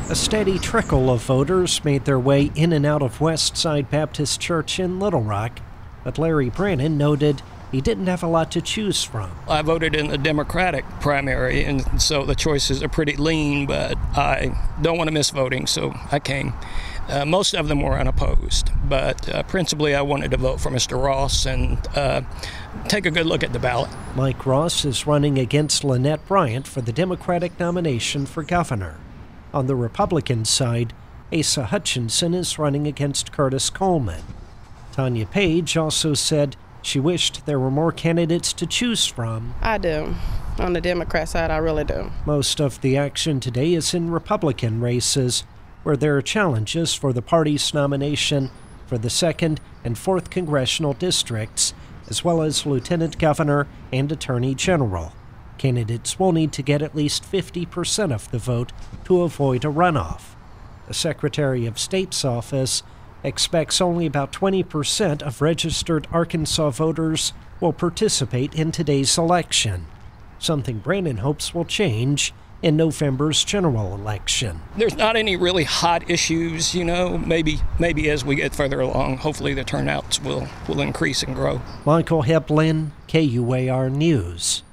A steady trickle of voters made their way in and out of Westside Baptist Church in Little Rock, but Larry Brannon noted he didn't have a lot to choose from. I voted in the Democratic primary, and so the choices are pretty lean, but I don't want to miss voting, so I came. Most of them were unopposed, but principally I wanted to vote for Mr. Ross and take a good look at the ballot. Mike Ross is running against Lynette Bryant for the Democratic nomination for governor. On the Republican side, Asa Hutchinson is running against Curtis Coleman. Tanya Page also said she wished there were more candidates to choose from. I do. On the Democrat side, I really do. Most of the action today is in Republican races, where there are challenges for the party's nomination for the 2nd and 4th congressional districts, as well as lieutenant governor and attorney general. Candidates will need to get at least 50% of the vote to avoid a runoff. The Secretary of State's office expects only about 20% of registered Arkansas voters will participate in today's election, something Brannon hopes will change in November's general election. There's not any really hot issues, maybe as we get further along, hopefully the turnouts will increase and grow. Michael Heblin, KUAR News.